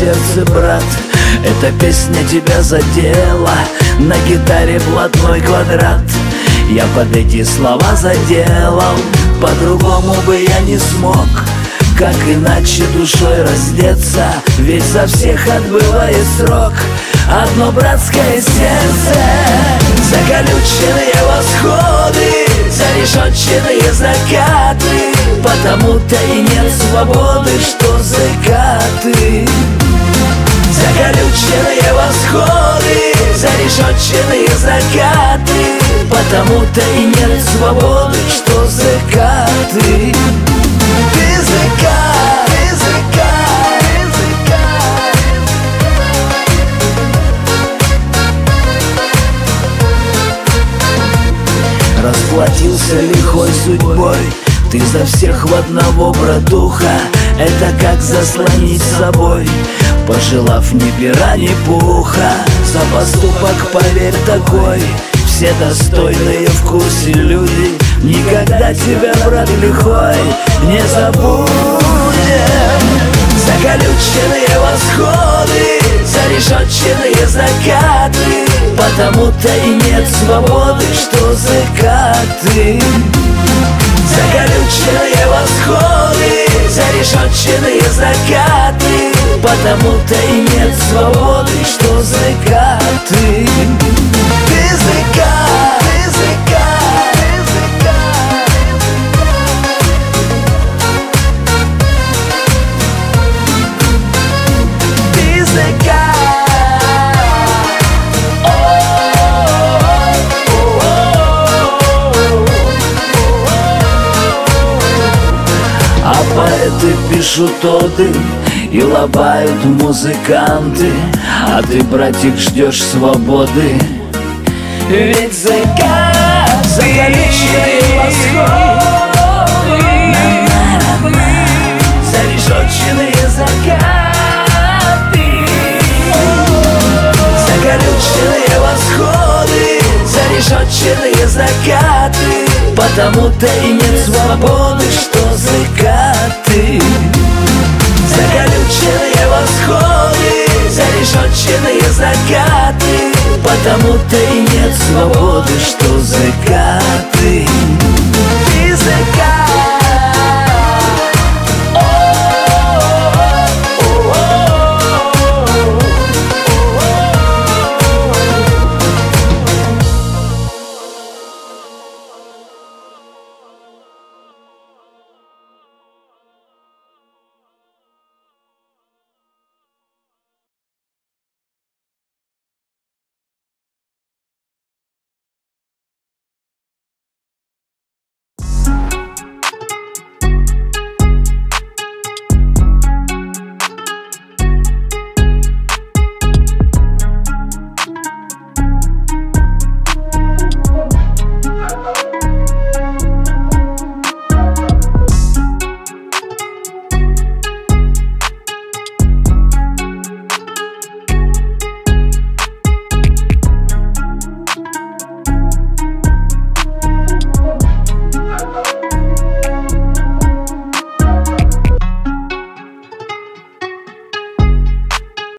сердце, брат. Эта песня тебя задела, на гитаре блатной квадрат. Я под эти слова заделал, по-другому бы я не смог. Как иначе душой раздеться, ведь за всех отбывает срок. Одно братское сердце, заколюченные восходы, зарешетченные закаты. Потому-то и нет свободы, что закаты. Заколюченные восходы, зарешетченные закаты. Потому-то и нет свободы, что закаты. Ты закат, ты закат, ты закат. Расплатился лихой судьбой ты за всех в одного, братуха. Это как заслонить собой, пожелав ни пера, ни пуха. За поступок, поверь, такой все достойные в курсе люди. Никогда тебя, брат, лихой не забудем. Заколюченные восходы, зарешетченные закаты. Потому-то и нет свободы, что закаты. Заколюченные восходы, зарешетченные закаты. Потому-то и нет свободы, что закаты. Ты закат, ты закат, ты закат. Ты закат. А поэты пишут оды и лобают музыканты, а ты, братик, ждешь свободы. Ведь закат, заколюченные восходы, зарешетченные закаты. Заколюченные восходы, зарешетченные закаты. Потому-то и нет свободы, что закаты. Заколюченные восходы, зарешетченные закаты. Потому-то и нет свободы, что закаты.